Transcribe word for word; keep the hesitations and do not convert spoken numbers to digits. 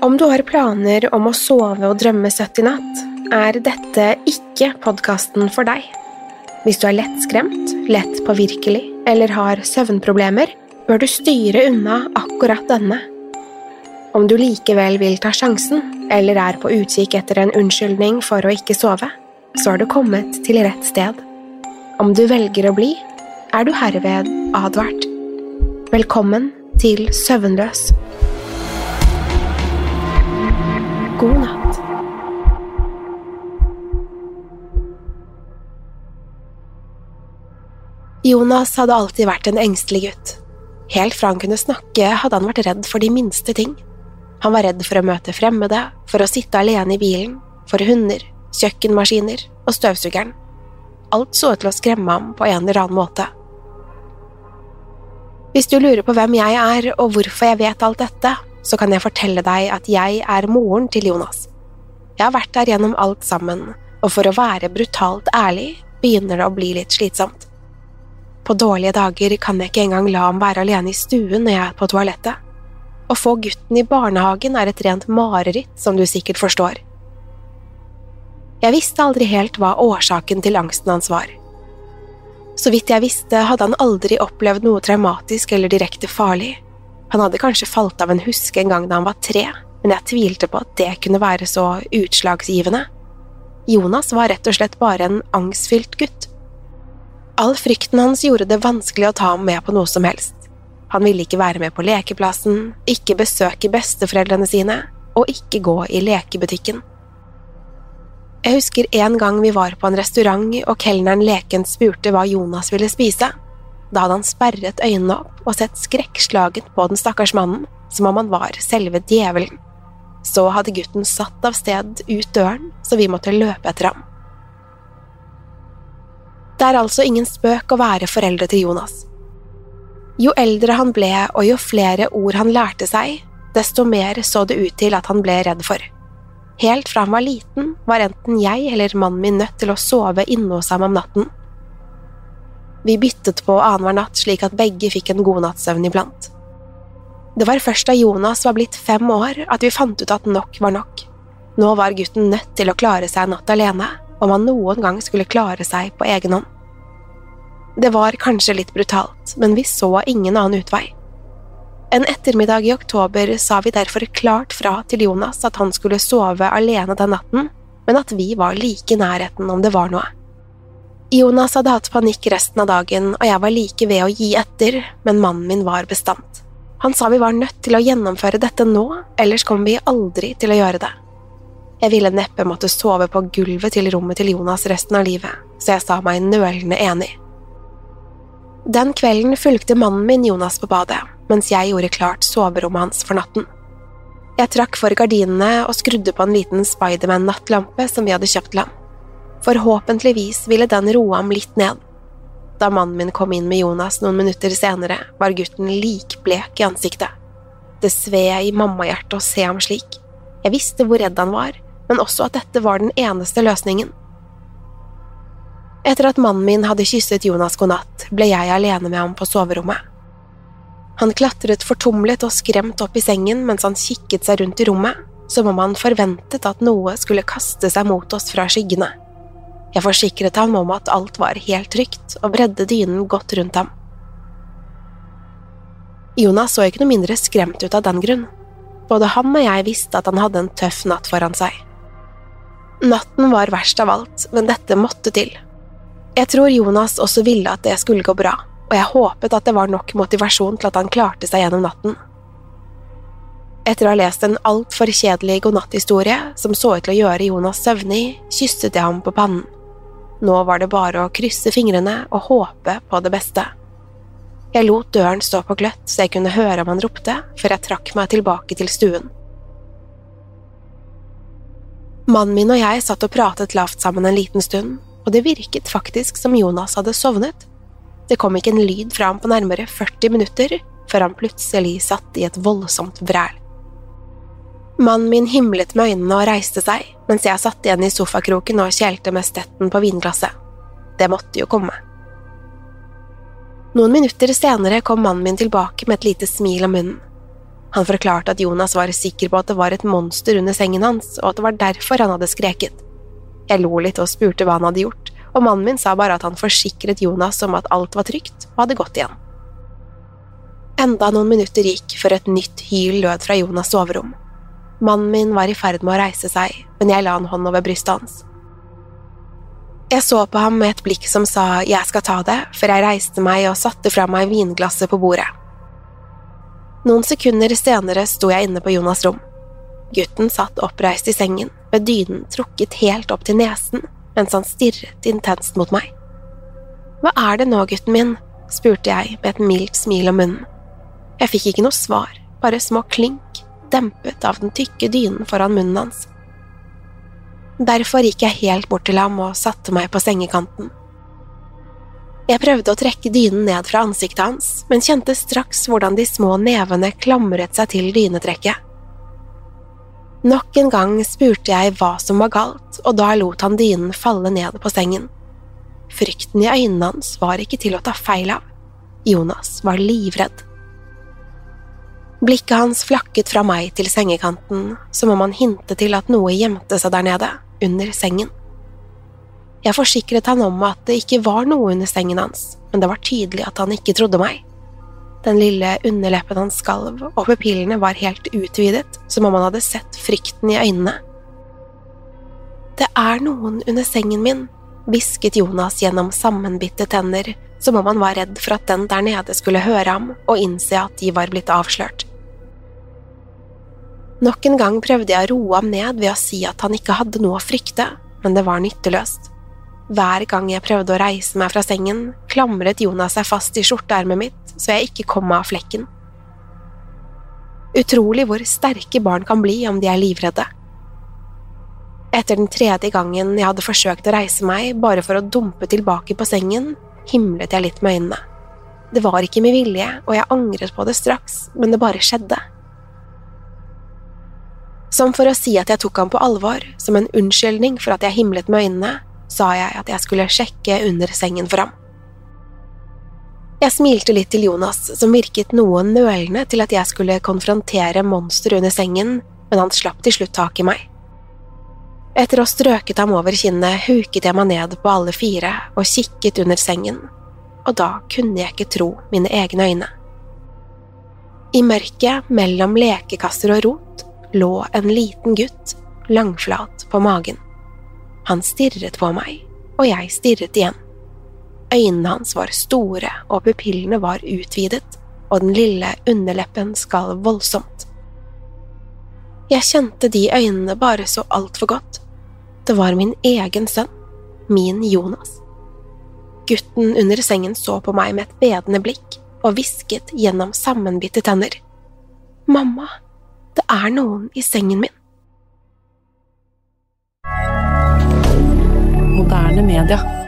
Om du har planer om å sove og drømme søtt i natt, er dette ikke podcasten for deg. Hvis du er lettskremt, lett påvirkelig eller har søvnproblemer, bør du styre unna akkurat denne. Om du likevel vil ta sjansen, eller er på utkikk etter en unnskyldning for å ikke sove, så har du kommet til rett sted. Om du velger å bli, er du herved advart. Velkommen til Søvnløs. God natt. Jonas hadde alltid vært en engstelig gutt. Helt fra han kunne snakke hadde han vært redd for de minste ting. Han var redd for å møte fremmede, for å sitte alene i bilen, for hunder, kjøkkenmaskiner og støvsugeren. Alt så ut til å skremme ham på en eller annen måte. Hvis du lurer på hvem jeg er og hvorfor jeg vet alt dette, så kan jeg fortelle deg at jeg er moren til Jonas. Jeg har vært der gjennom alt sammen, og for å være brutalt ærlig, begynner det å bli litt slitsomt. På dårlige dager kan jeg ikke engang la ham være alene i stuen når jeg er på toalettet. Å få gutten i barnehagen er et rent mareritt, som du sikkert forstår. Jeg visste aldri helt hva årsaken til angsten hans var. Så vidt jeg visste, hadde han aldri opplevd noe traumatisk eller direkte farlig. Han hadde kanskje falt av en huske en gang da han var tre, men jeg tvilte på at det kunne være så utslagsgivende. Jonas var rett og slett bare en angstfylt gutt. All frykten hans gjorde det vanskelig å ta ham med på noe som helst. Han ville ikke være med på lekeplassen, ikke besøke besteforeldrene sine, og ikke gå i lekebutikken. Jeg husker en gang vi var på en restaurant, og kelneren lekent spurte hva Jonas ville spise. Da hadde han sperret øynene opp og sett skrekkslagen på den stakkars mannen, som om han var selve djevelen. Så hadde gutten satt av sted ut døren, så vi måtte løpe etter ham. Det er altså ingen spøk å være foreldre til Jonas. Jo eldre han ble, og jo flere ord han lærte seg, desto mer så det ut til at han ble redd for. Helt fra han var liten, var enten jeg eller mannen min nødt til å sove inne hos ham om natten. Vi byttet på annenhver natt slik at begge fikk en god nattsøvn iblant. Det var først da Jonas var blitt fem år at vi fant ut at nok var nok. Nå var gutten nødt til å klare seg en natt alene, om han noen gang skulle klare seg på egen hånd. Det var kanskje litt brutalt, men vi så ingen annen utvei. En ettermiddag i oktober sa vi derfor klart fra til Jonas at han skulle sove alene den natten, men at vi var like i nærheten om det var noe. Jonas hadde hatt panikk resten av dagen, og jeg var like ved å gi etter, men mannen min var bestandt. Han sa vi var nødt til å gjennomføre dette nå, ellers kom vi aldri til å gjøre det. Jeg ville neppe måtte sove på gulvet til rommet til Jonas resten av livet, så jeg sa meg nølende enig. Den kvelden fulgte mannen min Jonas på badet, mens jeg gjorde klart soverommet hans for natten. Jeg trakk for gardinene og skrudde på en liten Spiderman-nattlampe som vi hadde kjøpt til ham. Forhåpentligvis ville den roe ham litt ned. Da mannen min kom inn med Jonas noen minutter senere, var gutten likblek i ansiktet. Det sved i mammahjertet å se ham slik. Jeg visste hvor redd han var, men også at dette var den eneste løsningen. Etter at mannen min hadde kysset Jonas god natt, ble jeg alene med ham på soverommet. Han klatret fortumlet og skremt opp i sengen mens han kikket seg rundt i rommet, som om han forventet at noe skulle kaste seg mot oss fra skyggene. Jeg forsikret ham om at alt var helt trygt, og bredde dynen godt rundt ham. Jonas så ikke noe mindre skremt ut av den grunn. Både han og jeg visste at han hadde en tøff natt foran seg. Natten var verst av alt, men dette måtte til. Jeg tror Jonas også ville at det skulle gå bra, og jeg håpet at det var nok motivasjon til at han klarte seg gjennom natten. Etter å ha lest en alt for kjedelig godnatthistorie som så ut til å gjøre Jonas søvnig, kysset jeg ham på pannen. Nå var det bare å krysse fingrene og håpe på det beste. Jeg lot døren stå på gløtt så jeg kunne høre om han ropte, før jeg trakk meg tilbake til stuen. Mannen min og jeg satt og pratet lavt sammen en liten stund, og det virket faktisk som Jonas hadde sovnet. Det kom ikke en lyd fra ham på nærmere førti minutter, før han plutselig satt i et voldsomt vræl. Mannen min himlet med øynene og reiste seg, mens jeg satt igjen i sofakroken og kjelte med stetten på vinglasset. Det måtte jo komme. Noen minutter senere kom mannen min tilbake med et lite smil om munnen. Han forklarte at Jonas var sikker på at det var et monster under sengen hans, og at det var derfor han hadde skreket. Jeg lo litt og spurte hva han hadde gjort, og mannen min sa bare at han forsikret Jonas om at alt var trygt og hadde gått igjen. Enda noen minutter gikk før et nytt hyl lød fra Jonas' soverom. Mannen min var i ferd med å reise seg, men jeg la en hånd over brystet hans. Jeg så på ham med et blikk som sa «jeg skal ta det», før jeg reiste meg og satte fra meg vinglasset på bordet. Noen sekunder senere sto jeg inne på Jonas' rom. Gutten satt oppreist i sengen, med dynen trukket helt opp til nesen, mens han stirret intenst mot meg. «Hva er det nå, gutten min?» spurte jeg med et mildt smil om munnen. Jeg fikk ikke noe svar, bare små klink, dempet av den tykke dynen foran munnen hans. Derfor gikk jeg helt bort til ham og satte meg på sengekanten. Jeg prøvde å trekke dynen ned fra ansiktet hans, men kjente straks hvordan de små nevene klamret seg til dynetrekket. Nok en gang spurte jeg hva som var galt, og da lot han dynen falle ned på sengen. Frykten i øynene hans var ikke til å ta feil av. Jonas var livredd. Blikket hans flakket fra meg til sengekanten, som om han hintet til at noe gjemte seg der nede, under sengen. Jeg forsikret han om at det ikke var noe under sengen hans, men det var tydelig at han ikke trodde meg. Den lille underleppen hans skalv, og pupillene var helt utvidet, som om han hadde sett frykten i øynene. «Det er noen under sengen min», hvisket Jonas gjennom sammenbitte tenner, som om han var redd for at den der nede skulle høre ham og innse at de var blitt avslørt. Nok en gang prøvde jeg å roe ham ned ved å si at han ikke hadde noe å frykte, men det var nytteløst. Hver gang jeg prøvde å reise meg fra sengen, klamret Jonas seg fast i skjorteermet mitt, så jeg ikke kom av flekken. Utrolig hvor sterke barn kan bli om de er livredde. Etter den tredje gangen jeg hadde forsøkt å reise meg, bare for å dumpe tilbake på sengen, himlet jeg litt med øynene. Det var ikke med vilje, og jeg angret på det straks, men det bare skjedde. Som for å si at jeg tok ham på alvor, som en unnskyldning for at jeg himlet med øynene, sa jeg at jeg skulle sjekke under sengen for ham. Jeg smilte litt til Jonas, som virket noe nølende til at jeg skulle konfrontere monster under sengen, men han slapp til slutt tak i meg. Etter å strøket ham over kinnet, huket jeg meg ned på alle fire og kikket under sengen, og da kunne jeg ikke tro mine egne øyne. I mørket, mellom lekekasser og rot, lå en liten gutt, langflat på magen. Han stirret på meg, og jeg stirret igjen. Øynene hans var store, og pupillene var utvidet, og den lille underleppen skalv voldsomt. Jeg kjente de øynene bare så alt for godt. Det var min egen sønn, min Jonas. Gutten under sengen så på meg med et bedende blikk, og hvisket gjennom sammenbitte tenner. «Mamma, det er noen i sengen min.» Moderne media.